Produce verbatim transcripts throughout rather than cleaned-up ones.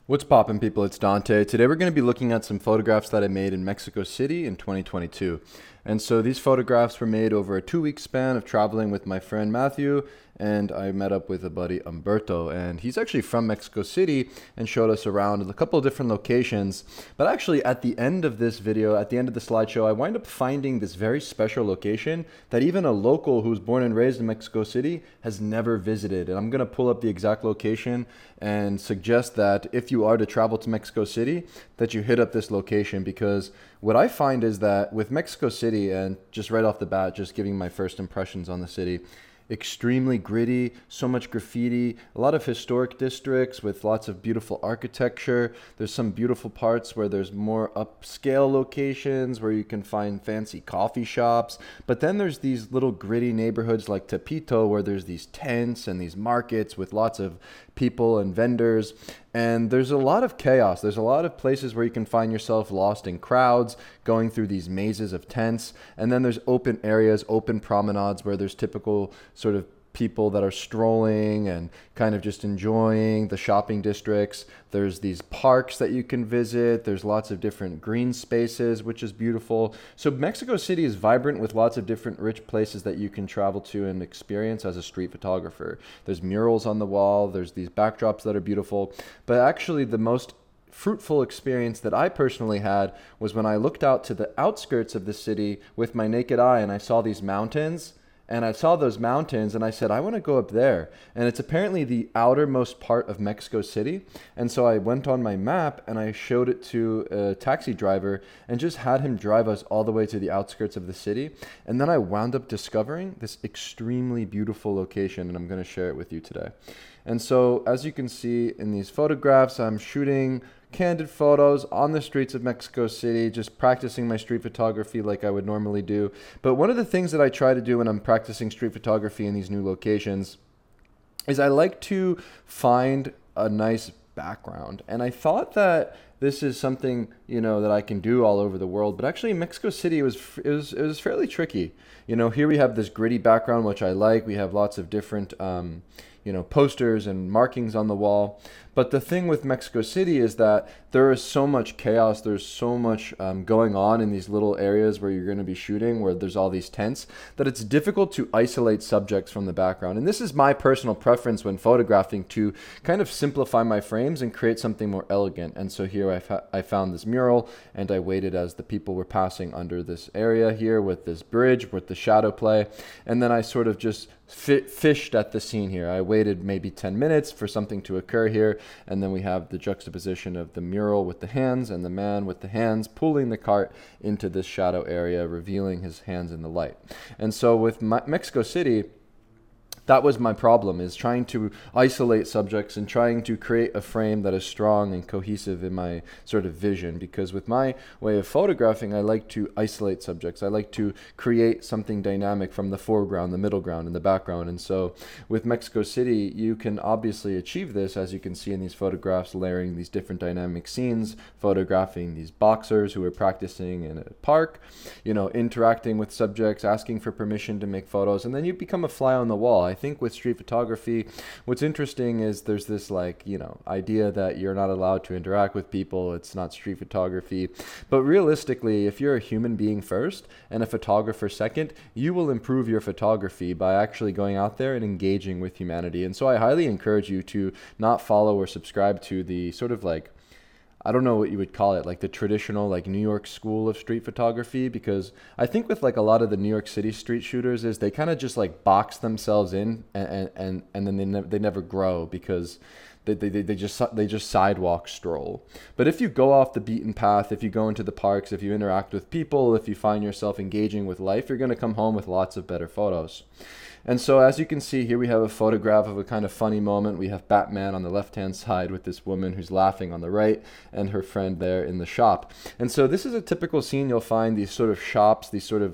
What's poppin', people? It's Dante. Today we're going to be looking at some photographs that I made in Mexico City in twenty twenty-two. And so these photographs were made over a two-week span of traveling with my friend Matthew, and I met up with a buddy Umberto, and he's actually from Mexico City and showed us around a couple of different locations. But actually at the end of this video, at the end of the slideshow, I wind up finding this very special location that even a local who's born and raised in Mexico City has never visited. And I'm going to pull up the exact location and suggest that if you are to travel to Mexico City, that you hit up this location, because what I find is that with Mexico City, and just right off the bat, just giving my first impressions on the city, extremely gritty, so much graffiti, a lot of historic districts with lots of beautiful architecture. There's some beautiful parts where there's more upscale locations where you can find fancy coffee shops. But then there's these little gritty neighborhoods like Tepito where there's these tents and these markets with lots of people and vendors. And there's a lot of chaos. There's a lot of places where you can find yourself lost in crowds, going through these mazes of tents. And then there's open areas, open promenades where there's typical sort of people that are strolling and kind of just enjoying the shopping districts. There's these parks that you can visit. There's lots of different green spaces, which is beautiful. So Mexico City is vibrant with lots of different rich places that you can travel to and experience as a street photographer. There's murals on the wall. There's these backdrops that are beautiful. But actually the most fruitful experience that I personally had was when I looked out to the outskirts of the city with my naked eye and I saw these mountains. And I saw those mountains and I said, I want to go up there. And it's apparently the outermost part of Mexico City. And so I went on my map and I showed it to a taxi driver and just had him drive us all the way to the outskirts of the city. And then I wound up discovering this extremely beautiful location, and I'm going to share it with you today. And so as you can see in these photographs, I'm shooting candid photos on the streets of Mexico City, just practicing my street photography like I would normally do. But one of the things that I try to do when I'm practicing street photography in these new locations is I like to find a nice background. And I thought that this is something, you know, that I can do all over the world, but actually in Mexico City it was, it was, it was fairly tricky. You know, here we have this gritty background, which I like. We have lots of different, um, you know, posters and markings on the wall. But the thing with Mexico City is that there is so much chaos. There's so much um, going on in these little areas where you're going to be shooting, where there's all these tents, that it's difficult to isolate subjects from the background. And this is my personal preference when photographing, to kind of simplify my frames and create something more elegant. And so here I, fa- I found this mural and I waited as the people were passing under this area here with this bridge, with the shadow play. And then I sort of just fi- fished at the scene here. I waited maybe ten minutes for something to occur here. And then we have the juxtaposition of the mural with the hands and the man with the hands pulling the cart into this shadow area, revealing his hands in the light. And so with my, Mexico City, that was my problem, is trying to isolate subjects and trying to create a frame that is strong and cohesive in my sort of vision. Because with my way of photographing, I like to isolate subjects. I like to create something dynamic from the foreground, the middle ground, and the background. And so with Mexico City, you can obviously achieve this, as you can see in these photographs, layering these different dynamic scenes, photographing these boxers who are practicing in a park, you know, interacting with subjects, asking for permission to make photos, and then you become a fly on the wall. I think with street photography, what's interesting is there's this like, you know, idea that you're not allowed to interact with people. It's not street photography. But realistically, if you're a human being first and a photographer second, you will improve your photography by actually going out there and engaging with humanity. And so I highly encourage you to not follow or subscribe to the sort of like, I don't know what you would call it, like the traditional like New York school of street photography, because I think with like a lot of the New York City street shooters is they kind of just like box themselves in and and, and then they, ne- they never grow because they, they, they just they just sidewalk stroll. But if you go off the beaten path, if you go into the parks, if you interact with people, if you find yourself engaging with life, you're going to come home with lots of better photos. And so as you can see here, we have a photograph of a kind of funny moment. We have Batman on the left-hand side with this woman who's laughing on the right and her friend there in the shop. And so this is a typical scene you'll find, these sort of shops, these sort of like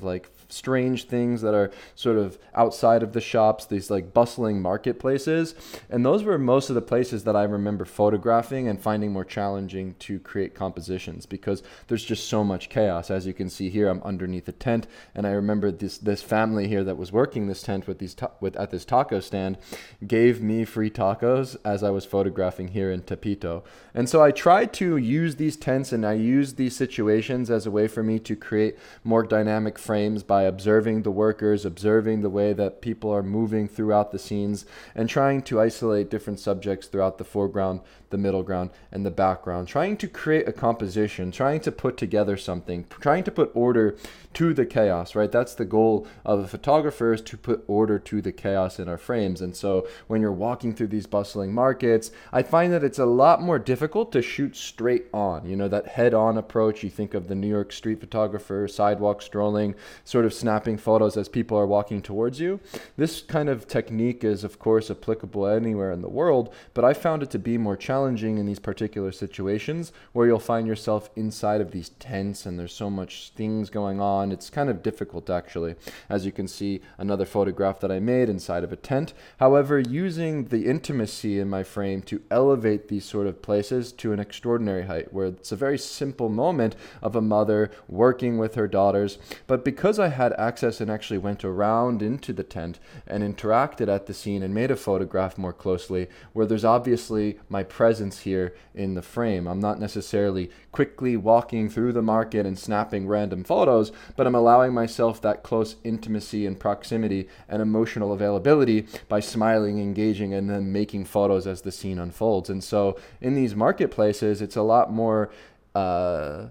strange things that are sort of outside of the shops, these like bustling marketplaces. And those were most of the places that I remember photographing and finding more challenging to create compositions, because there's just so much chaos. As you can see here, I'm underneath a tent, and I remember this this family here that was working this tent with these ta- with at this taco stand gave me free tacos as I was photographing here in Tepito. And so I tried to use these tents and I used these situations as a way for me to create more dynamic frames by observing the workers, observing the way that people are moving throughout the scenes, and trying to isolate different subjects throughout the foreground, the middle ground, and the background, trying to create a composition, trying to put together something, trying to put order to the chaos, right? That's the goal of a photographer, is to put order to the chaos in our frames. And so when you're walking through these bustling markets, I find that it's a lot more difficult to shoot straight on, you know, that head-on approach. You think of the New York street photographer, sidewalk strolling, sort of snapping photos as people are walking towards you. This kind of technique is, of course, applicable anywhere in the world, but I found it to be more challenging in these particular situations where you'll find yourself inside of these tents and there's so much things going on. It's kind of difficult, actually. As you can see, another photograph that I made inside of a tent. However, using the intimacy in my frame to elevate these sort of places to an extraordinary height, where it's a very simple moment of a mother working with her daughters. But because I had access and actually went around into the tent and interacted at the scene and made a photograph more closely, where there's obviously my presence here in the frame. I'm not necessarily quickly walking through the market and snapping random photos, but I'm allowing myself that close intimacy and proximity and emotional availability by smiling, engaging, and then making photos as the scene unfolds. And so in these marketplaces, it's a lot more, uh,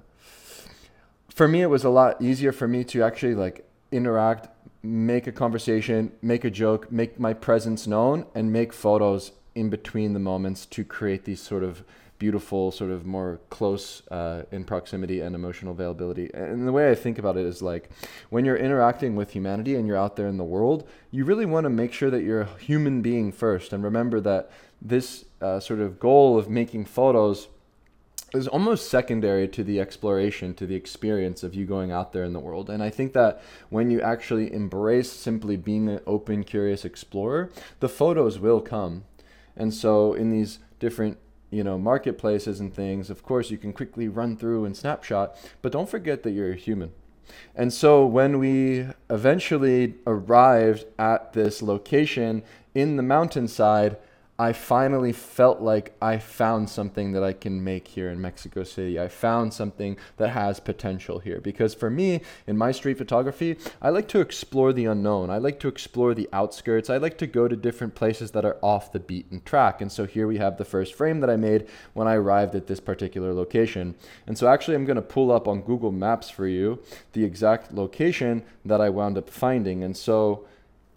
for me, it was a lot easier for me to actually like interact, make a conversation, make a joke, make my presence known, and make photos in between the moments to create these sort of beautiful, sort of more close uh, in proximity and emotional availability. And the way I think about it is like, when you're interacting with humanity and you're out there in the world, you really want to make sure that you're a human being first. And remember that this uh, sort of goal of making photos is almost secondary to the exploration, to the experience of you going out there in the world. And I think that when you actually embrace simply being an open, curious explorer, the photos will come. And so in these different, you know, marketplaces and things, of course, you can quickly run through and snapshot, but don't forget that you're a human. And so when we eventually arrived at this location in the mountainside, I finally felt like I found something that I can make here in Mexico City. I found something that has potential here. Because for me, in my street photography, I like to explore the unknown. I like to explore the outskirts. I like to go to different places that are off the beaten track. And so here we have the first frame that I made when I arrived at this particular location. And so actually I'm going to pull up on Google Maps for you the exact location that I wound up finding. And so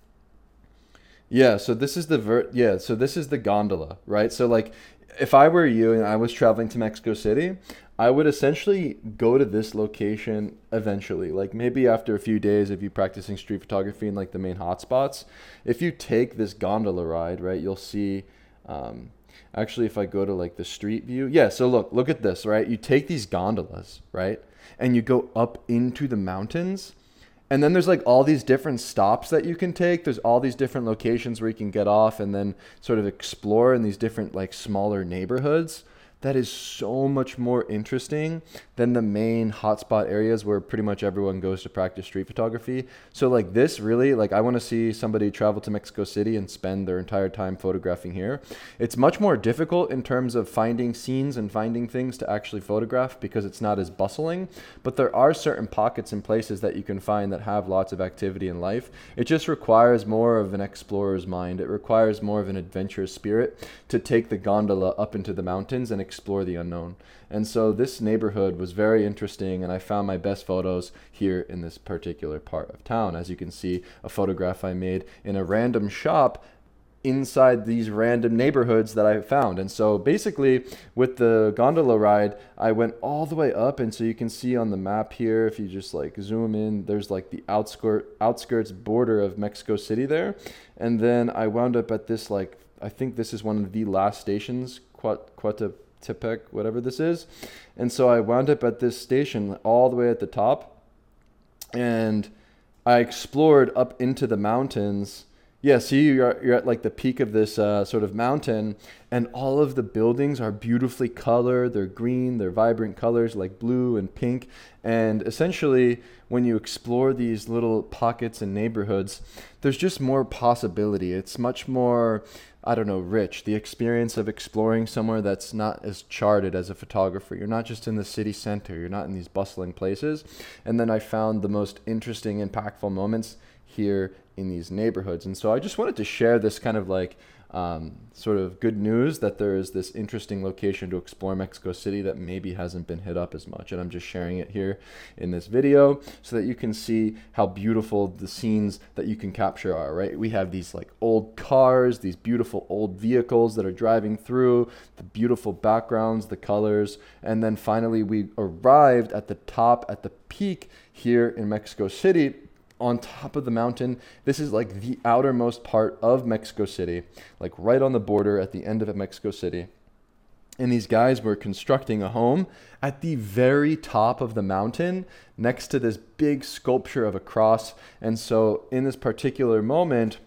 Yeah, so this is the ver- yeah, so this is the gondola, right? So like if I were you and I was traveling to Mexico City, I would essentially go to this location eventually. Like maybe after a few days of you practicing street photography in like the main hotspots, if you take this gondola ride, right, you'll see um actually if I go to like the street view, yeah, so look, look at this, right? You take these gondolas, right? And you go up into the mountains. And then there's like all these different stops that you can take. There's all these different locations where you can get off and then sort of explore in these different like smaller neighborhoods. That is so much more interesting than the main hotspot areas where pretty much everyone goes to practice street photography. So like this really, like I want to see somebody travel to Mexico City and spend their entire time photographing here. It's much more difficult in terms of finding scenes and finding things to actually photograph because it's not as bustling, but there are certain pockets and places that you can find that have lots of activity in life. It just requires more of an explorer's mind. It requires more of an adventurous spirit to take the gondola up into the mountains and explore the unknown. And so this neighborhood was very interesting, and I found my best photos here in this particular part of town. As you can see, a photograph I made in a random shop inside these random neighborhoods that I found. And so basically with the gondola ride, I went all the way up, and so you can see on the map here, if you just like zoom in, there's like the outskirt outskirts border of Mexico City there. And then I wound up at this, like, I think this is one of the last stations, Quat Tepec, whatever this is. And so I wound up at this station all the way at the top, and I explored up into the mountains. Yeah, see, you're, you're at like the peak of this uh, sort of mountain, and all of the buildings are beautifully colored. They're green, they're vibrant colors like blue and pink. And essentially, when you explore these little pockets and neighborhoods, there's just more possibility. It's much more, I don't know, rich. The experience of exploring somewhere that's not as charted as a photographer. You're not just in the city center, you're not in these bustling places. And then I found the most interesting, impactful moments here in these neighborhoods. And so I just wanted to share this kind of like um, sort of good news that there is this interesting location to explore Mexico City that maybe hasn't been hit up as much. And I'm just sharing it here in this video so that you can see how beautiful the scenes that you can capture are, right? We have these like old cars, these beautiful old vehicles that are driving through, the beautiful backgrounds, the colors. And then finally we arrived at the top, at the peak here in Mexico City, on top of the mountain. This is like the outermost part of Mexico City, like right on the border at the end of Mexico City. And these guys were constructing a home at the very top of the mountain next to this big sculpture of a cross. And so in this particular moment,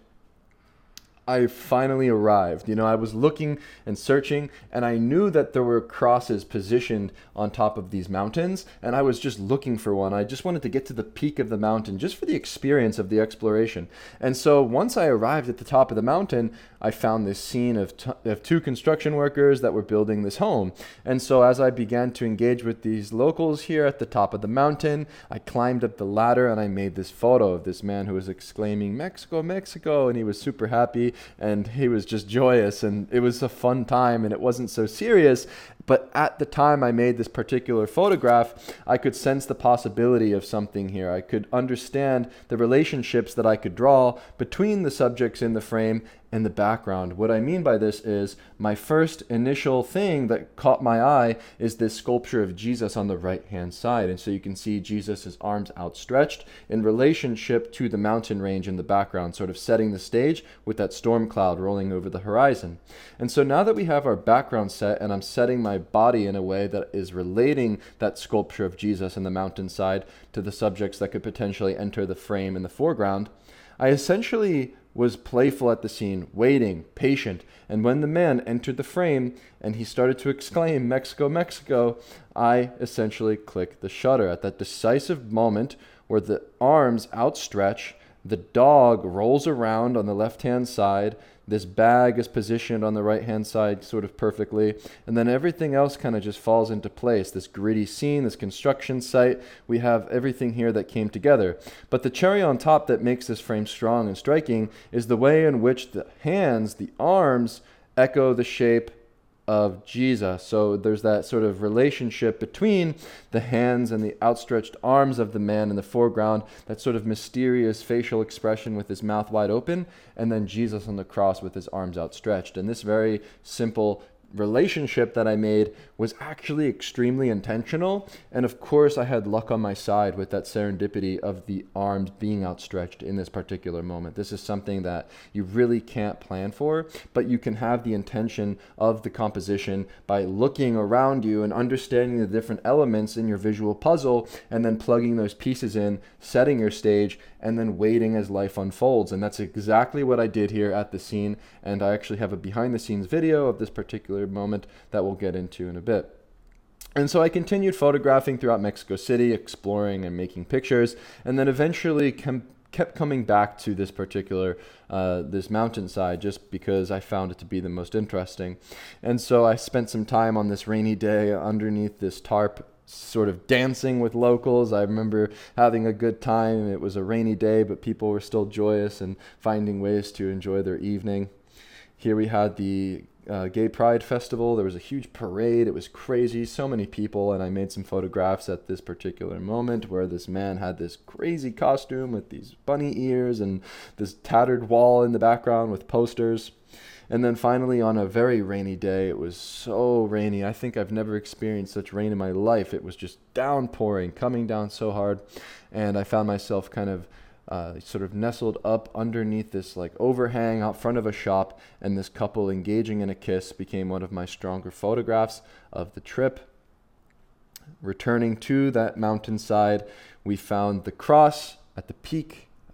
I finally arrived. You know, I was looking and searching, and I knew that there were crosses positioned on top of these mountains, and I was just looking for one. I just wanted to get to the peak of the mountain just for the experience of the exploration. And so once I arrived at the top of the mountain, I found this scene of, t- of two construction workers that were building this home. And so as I began to engage with these locals here at the top of the mountain, I climbed up the ladder and I made this photo of this man who was exclaiming, "Mexico, Mexico," and he was super happy and he was just joyous, and it was a fun time and it wasn't so serious. But at the time I made this particular photograph, I could sense the possibility of something here. I could understand the relationships that I could draw between the subjects in the frame and the background. What I mean by this is my first initial thing that caught my eye is this sculpture of Jesus on the right hand side. And so you can see Jesus' arms outstretched in relationship to the mountain range in the background, sort of setting the stage with that storm cloud rolling over the horizon. And so now that we have our background set and I'm setting my body in a way that is relating that sculpture of Jesus on the mountainside to the subjects that could potentially enter the frame in the foreground, I essentially was playful at the scene, waiting, patient. And when the man entered the frame and he started to exclaim, "Mexico, Mexico," I essentially clicked the shutter. At that decisive moment where the arms outstretch, the dog rolls around on the left-hand side, this bag is positioned on the right-hand side sort of perfectly, and then everything else kind of just falls into place. This gritty scene, this construction site, we have everything here that came together. But the cherry on top that makes this frame strong and striking is the way in which the hands, the arms, echo the shape of Jesus. So there's that sort of relationship between the hands and the outstretched arms of the man in the foreground, that sort of mysterious facial expression with his mouth wide open, and then Jesus on the cross with his arms outstretched. And this very simple relationship that I made was actually extremely intentional. And of course, I had luck on my side with that serendipity of the arms being outstretched in this particular moment. This is something that you really can't plan for, but you can have the intention of the composition by looking around you and understanding the different elements in your visual puzzle, and then plugging those pieces in, setting your stage, and then waiting as life unfolds. And that's exactly what I did here at the scene. And I actually have a behind the scenes video of this particular moment that we'll get into in a bit. And so I continued photographing throughout Mexico City, exploring and making pictures, and then eventually com- kept coming back to this particular, uh, this mountainside, just because I found it to be the most interesting. And so I spent some time on this rainy day underneath this tarp, sort of dancing with locals. I remember having a good time. It was a rainy day, but people were still joyous and finding ways to enjoy their evening. Here we had the uh, Gay Pride Festival. There was a huge parade. It was crazy, so many people, and I made some photographs at this particular moment where this man had this crazy costume with these bunny ears and this tattered wall in the background with posters. And then finally, on a very rainy day, it was so rainy. I think I've never experienced such rain in my life. It was just downpouring, coming down so hard. And I found myself kind of uh, sort of nestled up underneath this like overhang out front of a shop. And this couple engaging in a kiss became one of my stronger photographs of the trip. Returning to that mountainside, we found the cross at the peak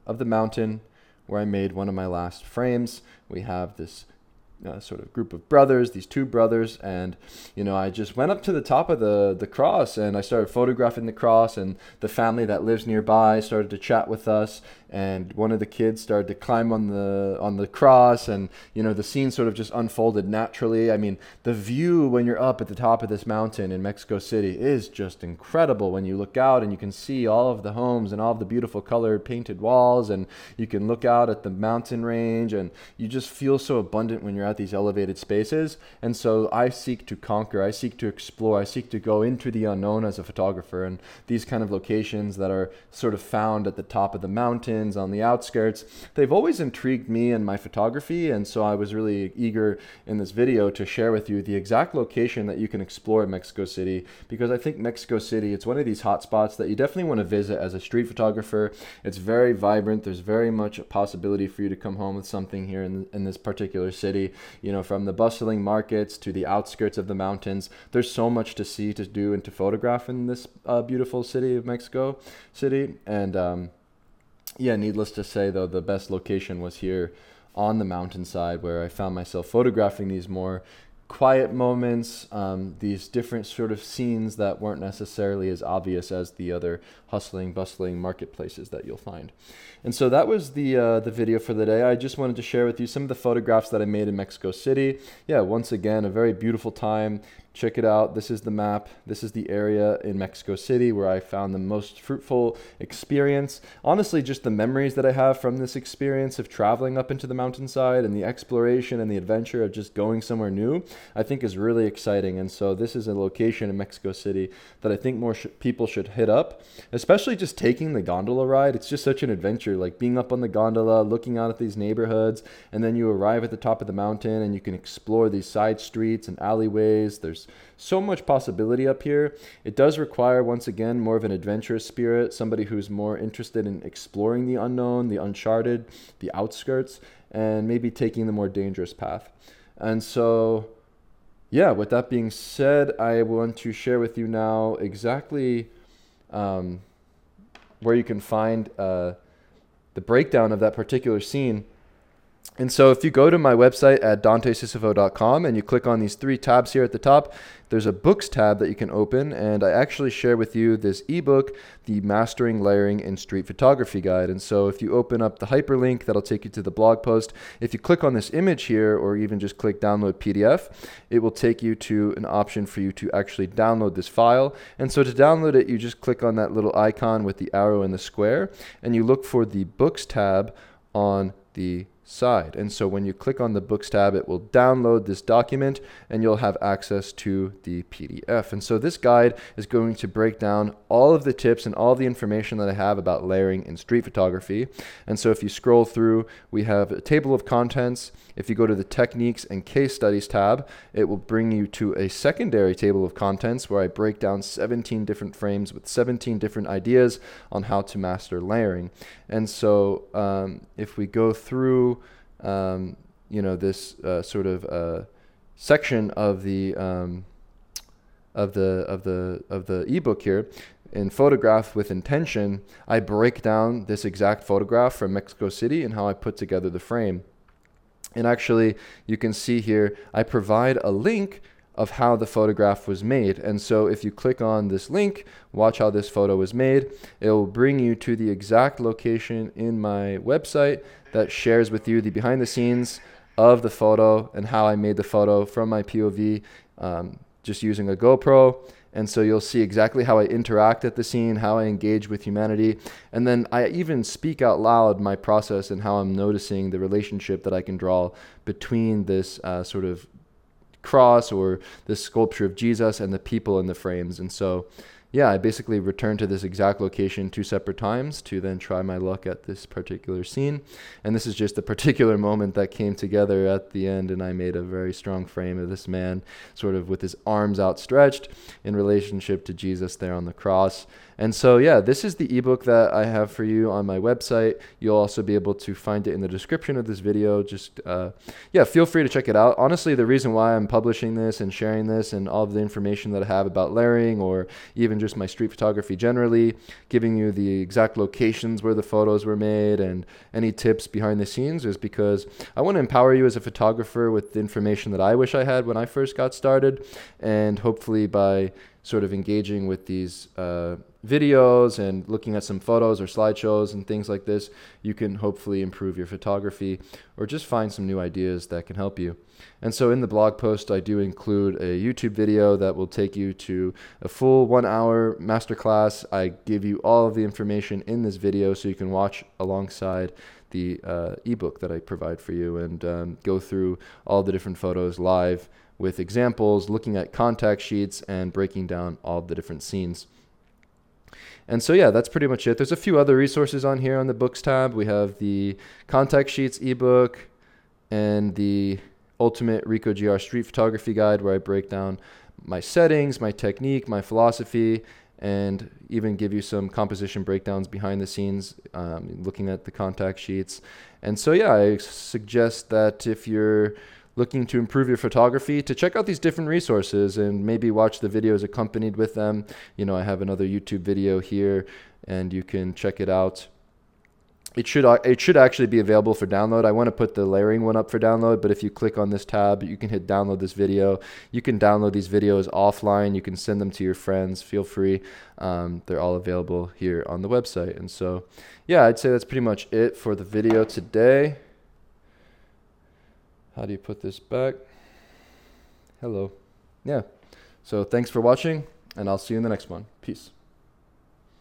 of the mountain where I made one of my last frames. We have this Uh, sort of group of brothers, these two brothers, and you know, I just went up to the top of the the cross and I started photographing the cross, and the family that lives nearby started to chat with us, and one of the kids started to climb on the on the cross, and you know, the scene sort of just unfolded naturally. I mean, the view when you're up at the top of this mountain in Mexico City is just incredible. When you look out and you can see all of the homes and all of the beautiful colored painted walls, and you can look out at the mountain range, and you just feel so abundant when you're at these elevated spaces. And so I seek to conquer, I seek to explore, I seek to go into the unknown as a photographer, and these kind of locations that are sort of found at the top of the mountains, on the outskirts, they've always intrigued me and my photography. And so I was really eager in this video to share with you the exact location that you can explore in Mexico City, because I think Mexico City, it's one of these hot spots that you definitely want to visit as a street photographer. It's very vibrant. There's very much a possibility for you to come home with something here in, in this particular city. You know, from the bustling markets to the outskirts of the mountains, there's so much to see, to do, and to photograph in this uh, beautiful city of Mexico City. And um, yeah, needless to say, though, the best location was here on the mountainside, where I found myself photographing these more quiet moments, um, these different sort of scenes that weren't necessarily as obvious as the other hustling, bustling marketplaces that you'll find. And so that was the uh, the video for the day. I just wanted to share with you some of the photographs that I made in Mexico City. Yeah, once again, a very beautiful time. Check it out. This is the map. This is the area in Mexico City where I found the most fruitful experience. Honestly, just the memories that I have from this experience of traveling up into the mountainside, and the exploration and the adventure of just going somewhere new, I think is really exciting. And so this is a location in Mexico City that I think more sh- people should hit up, especially just taking the gondola ride. It's just such an adventure, like being up on the gondola, looking out at these neighborhoods, and then you arrive at the top of the mountain and you can explore these side streets and alleyways. There's so much possibility up here. It does require, once again, more of an adventurous spirit, somebody who's more interested in exploring the unknown, the uncharted, the outskirts, and maybe taking the more dangerous path. And so, yeah, with that being said, I want to share with you now exactly um, where you can find uh, the breakdown of that particular scene. And so if you go to my website at dante sisifo dot com and you click on these three tabs here at the top, there's a books tab that you can open, and I actually share with you this ebook, the Mastering Layering in Street Photography Guide. And so if you open up the hyperlink, that'll take you to the blog post. If you click on this image here, or even just click download P D F, it will take you to an option for you to actually download this file. And so to download it, you just click on that little icon with the arrow and the square, and you look for the books tab on the side. And so when you click on the books tab, it will download this document and you'll have access to the P D F. And so this guide is going to break down all of the tips and all the information that I have about layering in street photography. And so if you scroll through, we have a table of contents. If you go to the techniques and case studies tab, it will bring you to a secondary table of contents where I break down seventeen different frames with seventeen different ideas on how to master layering. And so um, if we go through Um, you know, this uh, sort of uh, section of the um, of the of the of the ebook here, in Photograph with Intention, I break down this exact photograph from Mexico City and how I put together the frame. And actually, you can see here, I provide a link of how the photograph was made. And so if you click on this link, watch how this photo was made, it will bring you to the exact location in my website that shares with you the behind the scenes of the photo and how I made the photo from my P O V, um, just using a GoPro. And so you'll see exactly how I interact at the scene, how I engage with humanity. And then I even speak out loud my process and how I'm noticing the relationship that I can draw between this uh, sort of cross or this sculpture of Jesus and the people in the frames. And so, yeah, I basically returned to this exact location two separate times to then try my luck at this particular scene. And this is just a particular moment that came together at the end, and I made a very strong frame of this man sort of with his arms outstretched in relationship to Jesus there on the cross. And so, yeah, this is the ebook that I have for you on my website. You'll also be able to find it in the description of this video. Just, uh, yeah, feel free to check it out. Honestly, the reason why I'm publishing this and sharing this and all of the information that I have about layering, or even just just my street photography generally, giving you the exact locations where the photos were made and any tips behind the scenes, is because I want to empower you as a photographer with the information that I wish I had when I first got started. And hopefully by sort of engaging with these uh, videos and looking at some photos or slideshows and things like this, you can hopefully improve your photography or just find some new ideas that can help you. And so in the blog post, I do include a YouTube video that will take you to a full one hour masterclass. I give you all of the information in this video so you can watch alongside the uh, ebook that I provide for you, and um, go through all the different photos live with examples, looking at contact sheets and breaking down all the different scenes. And so yeah, that's pretty much it. There's a few other resources on here on the books tab. We have the contact sheets ebook and the Ultimate Ricoh G R Street Photography Guide, where I break down my settings, my technique, my philosophy, and even give you some composition breakdowns behind the scenes, um, looking at the contact sheets. And so yeah, I suggest that if you're looking to improve your photography, to check out these different resources and maybe watch the videos accompanied with them. You know, I have another YouTube video here and you can check it out. It should it should actually be available for download. I want to put the layering one up for download, but if you click on this tab, you can hit download this video. You can download these videos offline. You can send them to your friends. Feel free. Um, they're all available here on the website. And so, yeah, I'd say that's pretty much it for the video today. How do you put this back? Hello. Yeah. So thanks for watching, and I'll see you in the next one. Peace.